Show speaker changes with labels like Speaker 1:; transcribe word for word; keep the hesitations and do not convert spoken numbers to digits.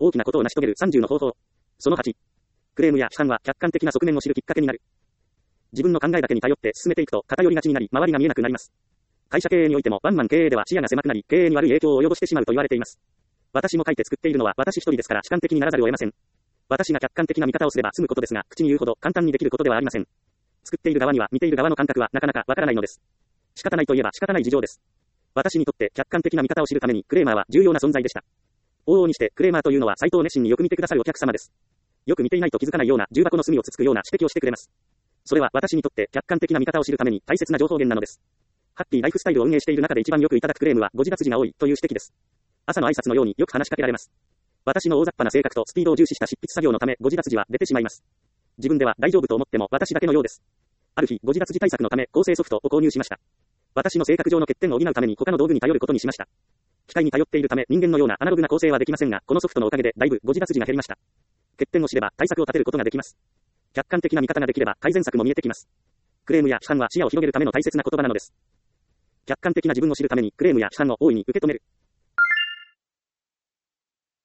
Speaker 1: 大きなことを成し遂げるさんじゅうの方法。そのはち。クレームや批判は客観的な側面を知るきっかけになる。自分の考えだけに頼って進めていくと偏りがちになり、周りが見えなくなります。会社経営においてもワンマン経営では視野が狭くなり、経営に悪い影響を及ぼしてしまうと言われています。私も書いて作っているのは私一人ですから主観的にならざるを得ません。私が客観的な見方をすれば済むことですが、口に言うほど簡単にできることではありません。作っている側には見ている側の感覚はなかなかわからないのです。仕方ないといえば仕方ない事情です。私にとって客観的な見方を知るためにクレーマーは重要な存在でした。往々にしてクレーマーというのはサイトを熱心によく見てくださるお客様です。よく見ていないと気づかないような重箱の隅をつつくような指摘をしてくれます。それは私にとって客観的な見方を知るために大切な情報源なのです。ハッピーライフスタイルを運営している中で一番よくいただくクレームはご自立時が多いという指摘です。朝の挨拶のようによく話しかけられます。私の大雑把な性格とスピードを重視した執筆作業のためご自立時は出てしまいます。自分では大丈夫と思っても私だけのようです。ある日ご自立時対策のため構成ソフトを購入しました。私の性格上の欠点を補うために他の道具に頼ることにしました。機械に頼っているため人間のようなアナログな構成はできませんが、このソフトのおかげでだいぶご自立時が減りました。欠点を知れば対策を立てることができます。客観的な見方ができれば改善策も見えてきます。クレームや批判は視野を広げるための大切な言葉なのです。客観的な自分を知るためにクレームや批判を大いに受け止める。